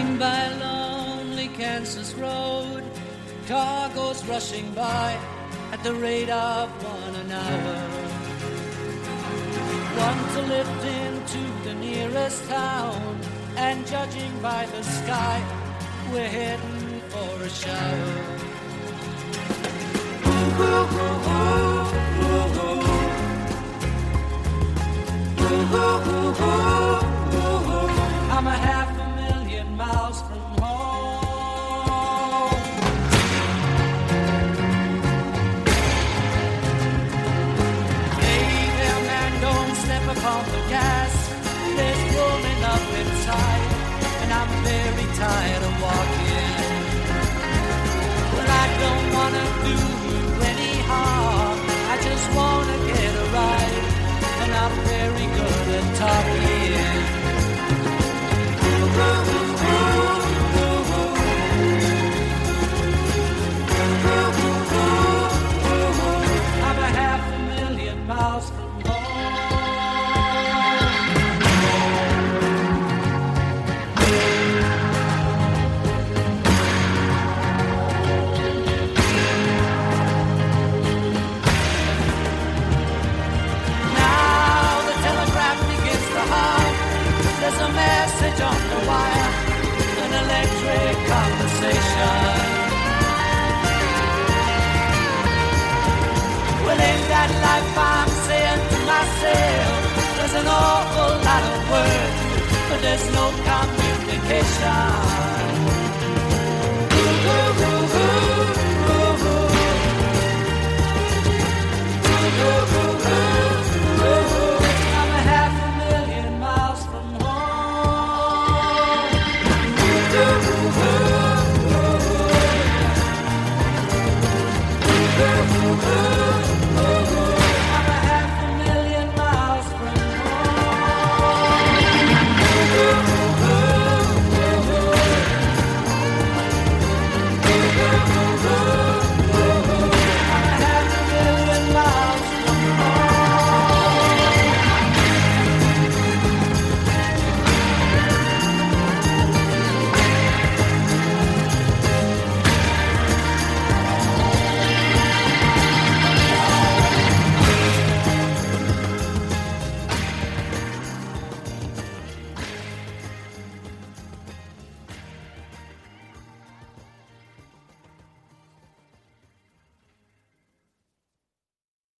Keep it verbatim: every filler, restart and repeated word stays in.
Driving by lonely Kansas road, car goes rushing by at the rate of one an hour. One to lift into the nearest town, and judging by the sky, we're heading for a shower. Ooh, ooh, ooh, ooh, ooh. Ooh, ooh, ooh, ooh, ooh. I'm a half a million miles from home. Hey there, man, don't step upon the gas. There's rolling up inside, and I'm very tired of walking. Well, I don't wanna do you any harm. I just wanna get a ride, and I'm very good at talking. Ooh, ooh, ooh, ooh, ooh. Ooh, ooh, ooh, ooh. I'm a half a million miles from there's a message on the wire, an electric conversation. Well, in that life I'm saying to myself, there's an awful lot of words, but there's no communication.